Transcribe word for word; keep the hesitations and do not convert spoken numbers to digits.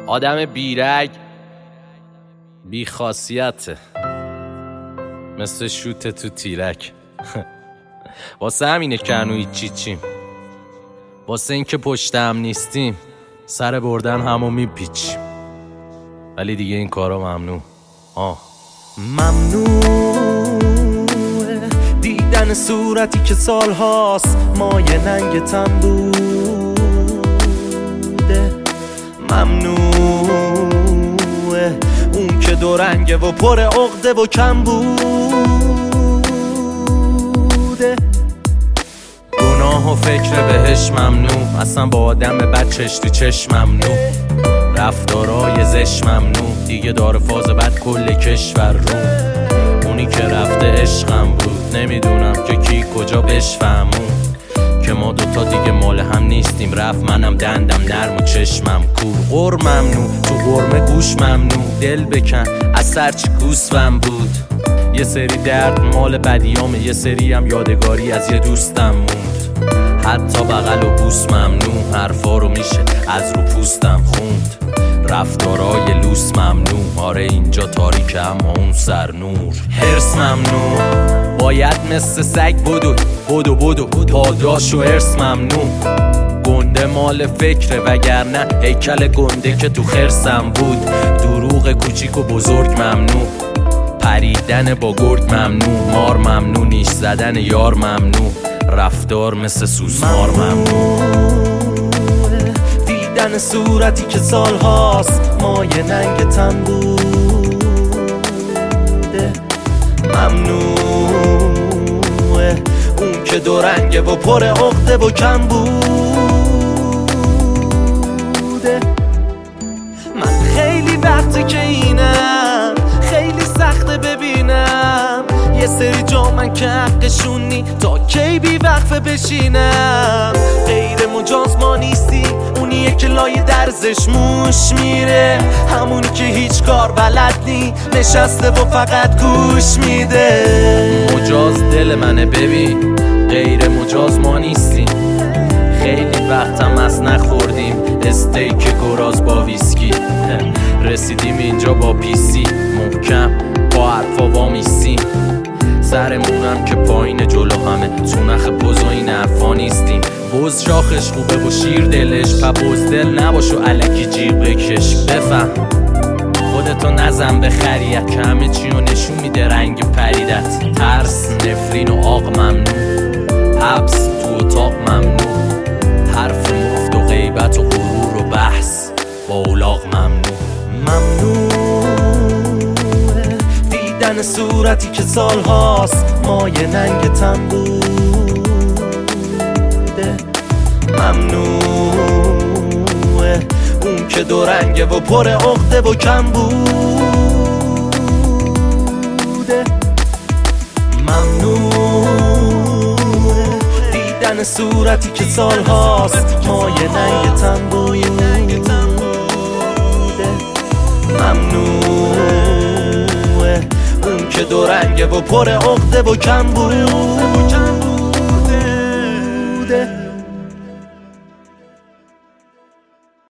آدم بیرگ بی خاصیته، مثل شوت تو تیرک. واسه همینه که هنو هیچی چیم، واسه این که پشتم نیستیم سر بردن همو میپیچیم، ولی دیگه این کارا ممنوع. آه ممنوعه دیدن صورتی که سالهاست مایه ننگتم بوده. ممنوعه اون که دو رنگه و پر عقده و کم بوده. گناه و فکر بهش ممنوع، اصلا با آدم بد چش تو چشم ممنوع، رفتارای زش ممنوع، دیگه داره فاز بد کل کشور رو. اونی که رفته عشقم بود، نمیدونم که کی کجا بشفهمون که ما دوتا دیگه مال هم نیستیم. رفت منم دندم نرم و چشمم کور. غر ممنوع تو غرمه گوش ممنوع، دل بکن از سرچ گوسفم بود. یه سری درد مال بدیامه، یه سری هم یادگاری از یه دوستم موند. حتی بغل و بوس ممنوع، حرفا رو میشه از رو پوستم خوند. رفتارای لوس ممنوع، آره اینجا تاریکه اما اون سر نور. هرس ممنوع، باید مثل سگ بدو بدو بدو، پاداش و هرس ممنوع. گنده مال فکره وگرنه هیکل گنده که تو خرسم بود. دروغ کوچیک و بزرگ ممنوع، پریدن با گرگ ممنوع. مار ممنوع، نیش زدن یار ممنوع، رفتار مثل سوسمار ممنوع. دیدن صورتی که سالهاست مایه ننگتم بوده. ممنوعه اون که دو رنگه و پر عقده و کم بوده. من خیلی وقته که اینم، خیلی سخته ببینم یه سری جا من که حقشونی تا کی بی وقفه بشینم. غیر مجاز ما نیستی، اونیه که لای درزش موش میره، همونی که هیچ کار بلد نی، نشسته و فقط گوش میده. مجاز دل منه ببین، غیر مجاز ما نیستیم. خیلی وقتم از نخوردیم استیک گراز با ویسکی، رسیدیم اینجا با پیسی محکم با حرفا وامیستیم. سرمونم که پایین جلو همه، تو نخ بز و این حرفا نیستیم. بز شاخش خوبه و شیر دلش، پا بزدل نباش و علکی جیغ بکش. بفهم خودتو نزن به خریت که همه چی رو نشون میده رنگ پریدت. ترس، نفرین و آق ممنوع، حبس تو اتاق ممنوع، حرف مفت و غیبت و غرور و بحث با اولاغ ممنوع. ممنوعه دیدن صورتی که سالهاست مایه ننگتم بوده. ممنوعه اون که دو رنگه و پر عقده و کم بوده. ممنوعه دیدن صورتی که سالهاست مایه ننگتم بوده. ممنوعه اون که دو رنگه و پر عقده و کم بوده.